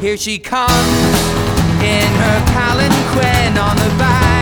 Here she comes in her palanquin on the back